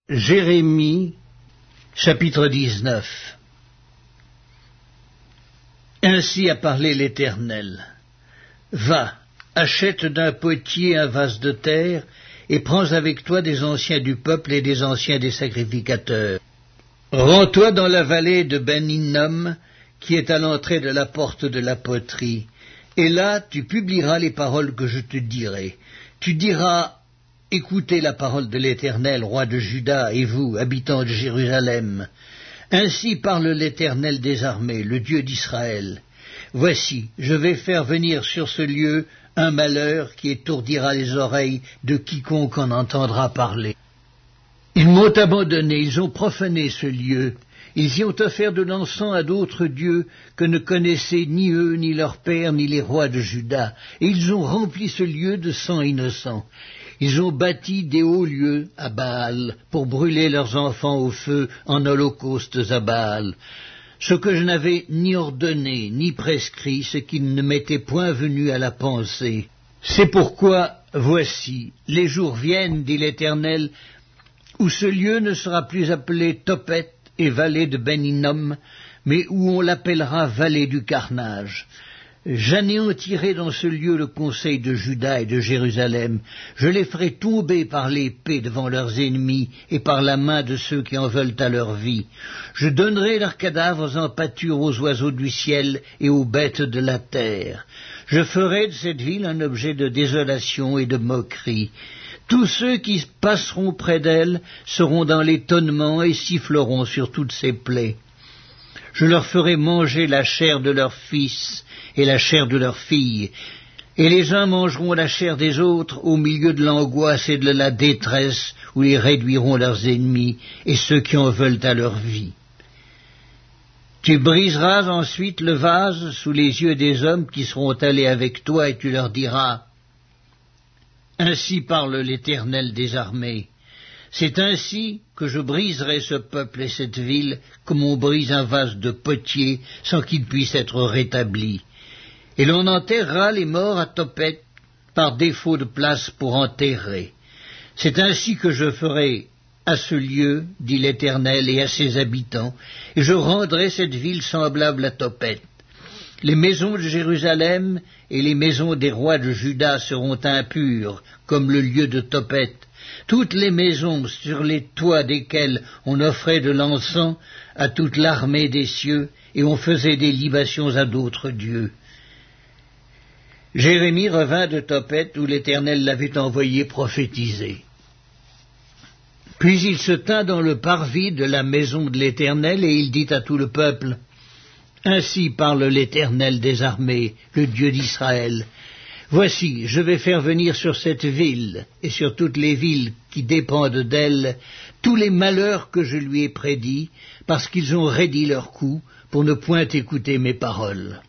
Jérémie, chapitre 19. Ainsi a parlé l'Éternel. Va, achète d'un potier un vase de terre, et prends avec toi des anciens du peuple et des anciens des sacrificateurs. Rends-toi dans la vallée de Ben-Hinnom, qui est à l'entrée de la porte de la poterie, et là tu publieras les paroles que je te dirai. Tu diras: Écoutez la parole de l'Éternel, roi de Juda, et vous, habitants de Jérusalem. Ainsi parle l'Éternel des armées, le Dieu d'Israël. Voici, je vais faire venir sur ce lieu un malheur qui étourdira les oreilles de quiconque en entendra parler. Ils m'ont abandonné, ils ont profané ce lieu. Ils y ont offert de l'encens à d'autres dieux que ne connaissaient ni eux, ni leurs pères, ni les rois de Juda, et ils ont rempli ce lieu de sang innocent. Ils ont bâti des hauts lieux à Baal pour brûler leurs enfants au feu en holocaustes à Baal, ce que je n'avais ni ordonné ni prescrit, ce qui ne m'était point venu à la pensée. C'est pourquoi, voici, les jours viennent, dit l'Éternel, où ce lieu ne sera plus appelé Tophet et vallée de Ben-Hinnom, mais où on l'appellera vallée du carnage. J'anéantirai dans ce lieu le conseil de Juda et de Jérusalem. Je les ferai tomber par l'épée devant leurs ennemis et par la main de ceux qui en veulent à leur vie. Je donnerai leurs cadavres en pâture aux oiseaux du ciel et aux bêtes de la terre. Je ferai de cette ville un objet de désolation et de moquerie. Tous ceux qui passeront près d'elle seront dans l'étonnement et siffleront sur toutes ses plaies. Je leur ferai manger la chair de leurs fils et la chair de leurs filles, et les uns mangeront la chair des autres au milieu de l'angoisse et de la détresse où ils réduiront leurs ennemis et ceux qui en veulent à leur vie. Tu briseras ensuite le vase sous les yeux des hommes qui seront allés avec toi, et tu leur diras: Ainsi parle l'Éternel des armées. C'est ainsi que je briserai ce peuple et cette ville comme on brise un vase de potier sans qu'il puisse être rétabli. Et l'on enterrera les morts à Tophet par défaut de place pour enterrer. C'est ainsi que je ferai à ce lieu, dit l'Éternel, et à ses habitants, et je rendrai cette ville semblable à Tophet. Les maisons de Jérusalem et les maisons des rois de Juda seront impures, comme le lieu de Tophet. Toutes les maisons sur les toits desquelles on offrait de l'encens à toute l'armée des cieux, et on faisait des libations à d'autres dieux. Jérémie revint de Tophet, où l'Éternel l'avait envoyé prophétiser. Puis il se tint dans le parvis de la maison de l'Éternel, et il dit à tout le peuple: Ainsi parle l'Éternel des armées, le Dieu d'Israël. Voici, je vais faire venir sur cette ville, et sur toutes les villes qui dépendent d'elle, tous les malheurs que je lui ai prédits, parce qu'ils ont raidi leur cou, pour ne point écouter mes paroles.